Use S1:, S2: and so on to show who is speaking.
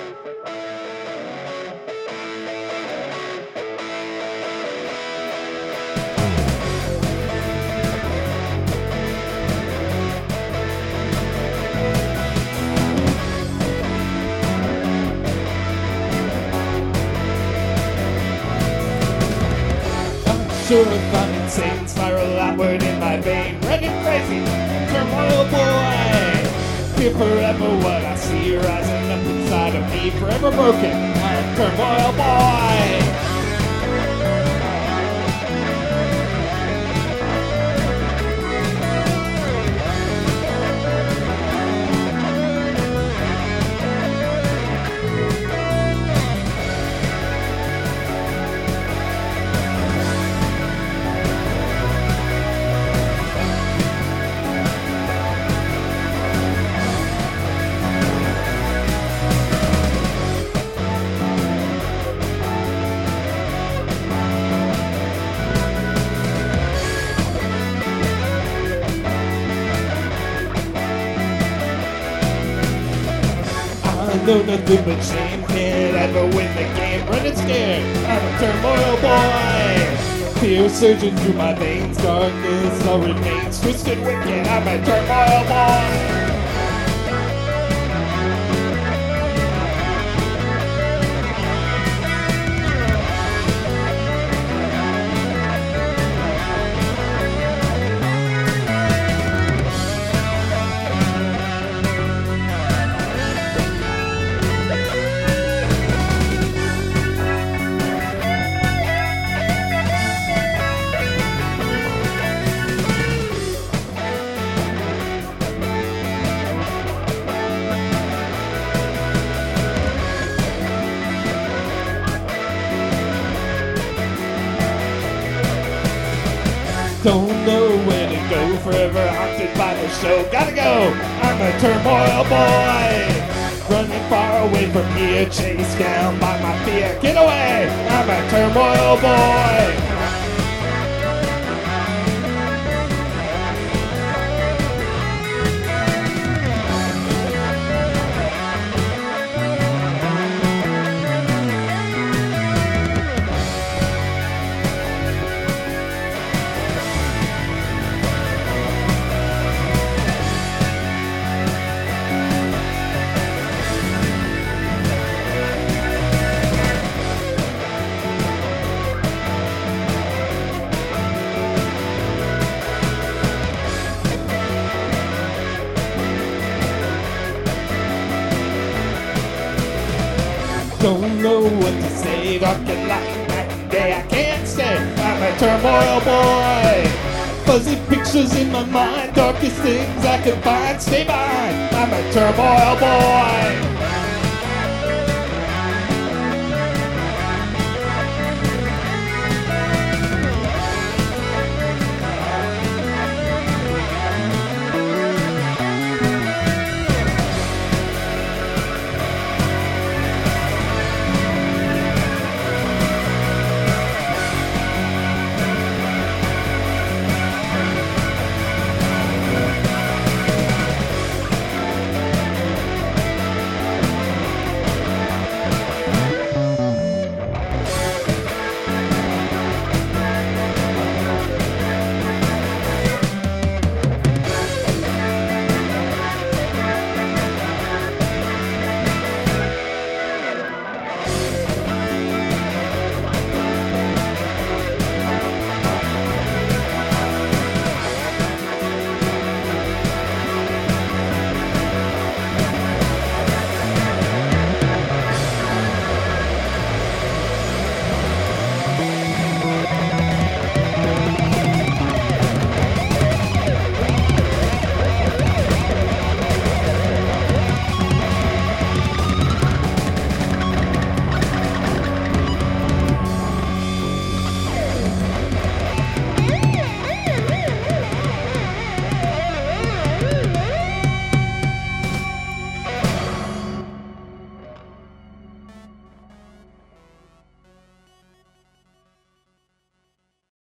S1: Sure if I'm insane, spiral outward in my vein, running crazy, turmoil boy. Here forever what I see rising up inside of me, forever broken, I'm turmoil boy. I know nothing but shame, can't ever win the game, running scared, I'm a turmoil boy. Fear surging through my veins, darkness all remains, twisted wicked, I'm a turmoil boy. Don't know where to go, forever haunted by the show. Gotta go, I'm a turmoil boy. Running far away from here, chased down by my fear. Get away, I'm a turmoil boy. Don't know what to say, talking like night and day, I can't stay, I'm a turmoil boy. Fuzzy pictures in my mind, darkest things I can find, stay behind, I'm a turmoil boy.